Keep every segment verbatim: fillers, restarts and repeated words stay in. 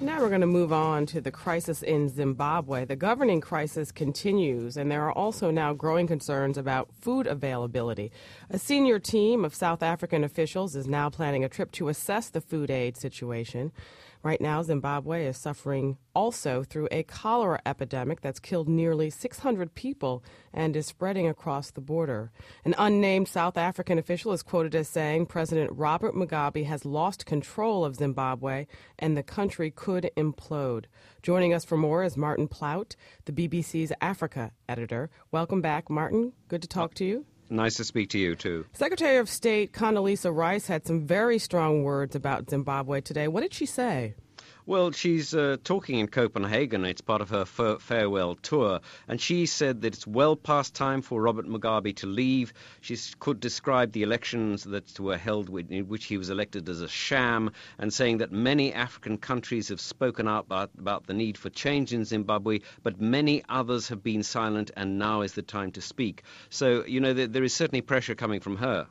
Now we're going to move on to the crisis in Zimbabwe. The governing crisis continues, and there are also now growing concerns about food availability. A senior team of South African officials is now planning a trip to assess the food aid situation. Right now, Zimbabwe is suffering also through a cholera epidemic that's killed nearly six hundred people and is spreading across the border. An unnamed South African official is quoted as saying President Robert Mugabe has lost control of Zimbabwe and the country could implode. Joining us for more is Martin Plaut, the B B C's Africa editor. Welcome back, Martin. Good to talk to you. Nice to speak to you, too. Secretary of State Condoleezza Rice had some very strong words about Zimbabwe today. What did she say? Well, she's uh, talking in Copenhagen. It's part of her f- farewell tour. And she said that it's well past time for Robert Mugabe to leave. She could describe the elections that were held in which he was elected as a sham, and saying that many African countries have spoken out about, about the need for change in Zimbabwe, but many others have been silent, and now is the time to speak. So, you know, there, there is certainly pressure coming from her.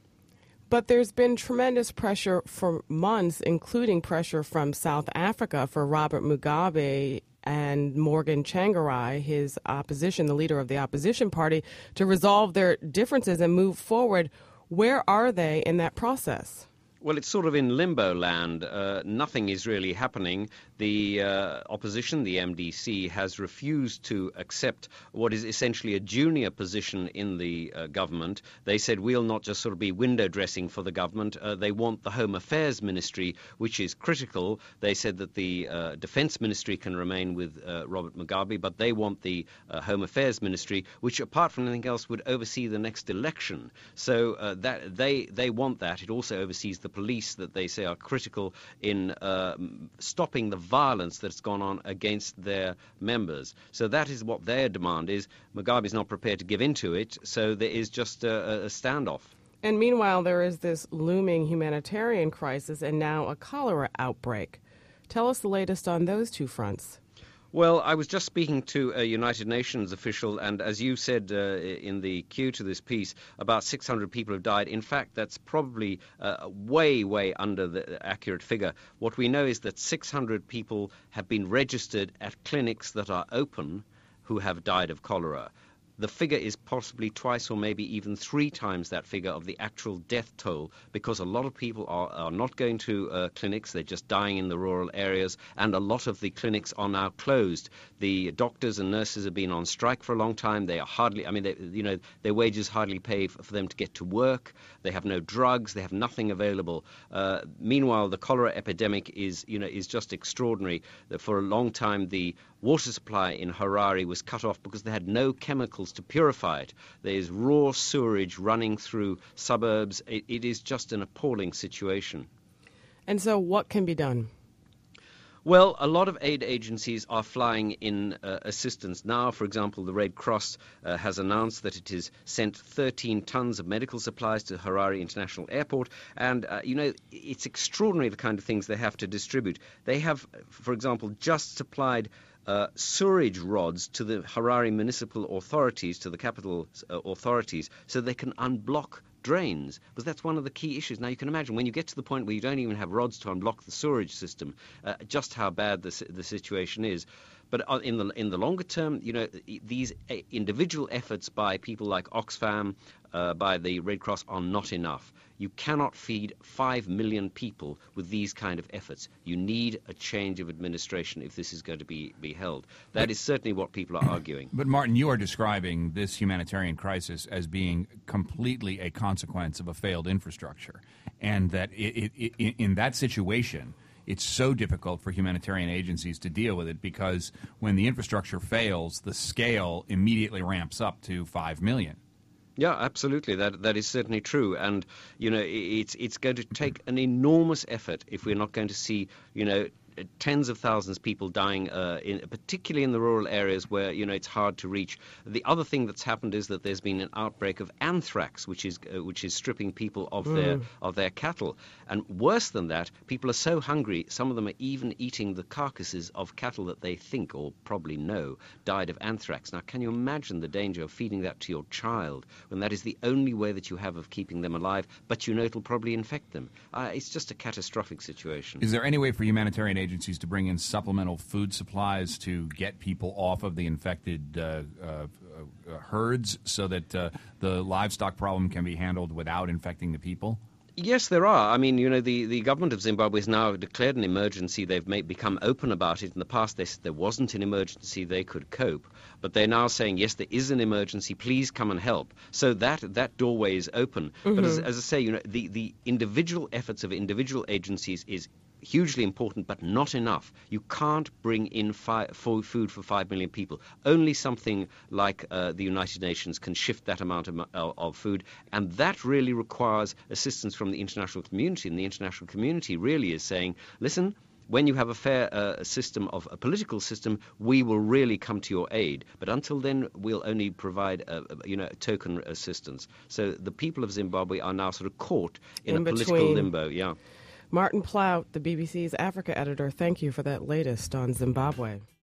But there's been tremendous pressure for months, including pressure from South Africa for Robert Mugabe and Morgan Tsvangirai, his opposition, the leader of the opposition party, to resolve their differences and move forward. Where are they in that process? Well, it's sort of in limbo land. Uh, nothing is really happening. The uh, opposition, the M D C, has refused to accept what is essentially a junior position in the uh, government. They said we'll not just sort of be window dressing for the government. Uh, they want the Home Affairs Ministry, which is critical. They said that the uh, Defence Ministry can remain with uh, Robert Mugabe, but they want the uh, Home Affairs Ministry, which, apart from anything else, would oversee the next election. So uh, that they they want that. It also oversees the police that they say are critical in uh, stopping the violence that's gone on against their members. So that is what their demand is. Mugabe is not prepared to give in to it, so there is just a, a standoff. And meanwhile, there is this looming humanitarian crisis and now a cholera outbreak. Tell us the latest on those two fronts. Well, I was just speaking to a United Nations official, and as you said uh, in the cue to this piece, about six hundred people have died. In fact, that's probably uh, way, way under the accurate figure. What we know is that six hundred people have been registered at clinics that are open who have died of cholera. The figure is possibly twice or maybe even three times that figure of the actual death toll, because a lot of people are, are not going to uh, clinics, they're just dying in the rural areas, and a lot of the clinics are now closed. The doctors and nurses have been on strike for a long time. They are hardly, I mean, they, you know, their wages hardly pay for, for them to get to work. They have no drugs. They have nothing available. Uh, meanwhile, the cholera epidemic is, you know, is just extraordinary. That for a long time, the water supply in Harare was cut off because they had no chemicals to purify it. There is raw sewerage running through suburbs. It, it is just an appalling situation. And so what can be done? Well, a lot of aid agencies are flying in uh, assistance now. For example, the Red Cross uh, has announced that it has sent thirteen tons of medical supplies to Harare International Airport. And, uh, you know, it's extraordinary the kind of things they have to distribute. They have, for example, just supplied Uh, sewerage rods to the Harare municipal authorities, to the capital uh, authorities, so they can unblock drains, because that's one of the key issues. Now, you can imagine when you get to the point where you don't even have rods to unblock the sewerage system, uh, just how bad the, the situation is. But in the in the longer term, you know, these individual efforts by people like Oxfam, uh, by the Red Cross, are not enough. You cannot feed five million people with these kind of efforts. You need a change of administration if this is going to be, be held. That but, is certainly what people are arguing. But, Martin, you are describing this humanitarian crisis as being completely a consequence of a failed infrastructure, and that it, it, it, in that situation, it's so difficult for humanitarian agencies to deal with it, because when the infrastructure fails, the scale immediately ramps up to five million. Yeah, absolutely. That that is certainly true. And, you know, it's it's going to take an enormous effort if we're not going to see, you know, tens of thousands of people dying, uh, in, particularly in the rural areas where, you know, it's hard to reach. The other thing that's happened is that there's been an outbreak of anthrax, which is uh, which is stripping people of mm. their of their cattle. And worse than that, people are so hungry, some of them are even eating the carcasses of cattle that they think, or probably know, died of anthrax. Now, can you imagine the danger of feeding that to your child when that is the only way that you have of keeping them alive, but you know it'll probably infect them? Uh, it's just a catastrophic situation. Is there any way for humanitarian agencies to bring in supplemental food supplies to get people off of the infected uh, uh, uh, herds so that uh, the livestock problem can be handled without infecting the people? Yes, there are. I mean, you know, the, the government of Zimbabwe has now declared an emergency. They've made, become open about it. In the past, they said there wasn't an emergency, they could cope. But they're now saying, yes, there is an emergency, please come and help. So that that doorway is open. Mm-hmm. But as, as I say, you know, the, the individual efforts of individual agencies is hugely important, but not enough. You can't bring in fi- food for five million people. Only something like uh, the United Nations can shift that amount of, uh, of food, and that really requires assistance from the international community. And the international community really is saying, listen, when you have a fair uh, system of a political system, we will really come to your aid. But until then, we'll only provide, uh, you know, token assistance. So the people of Zimbabwe are now sort of caught in, in a between. political limbo. Yeah. Martin Plaut, the B B C's Africa editor, thank you for that latest on Zimbabwe.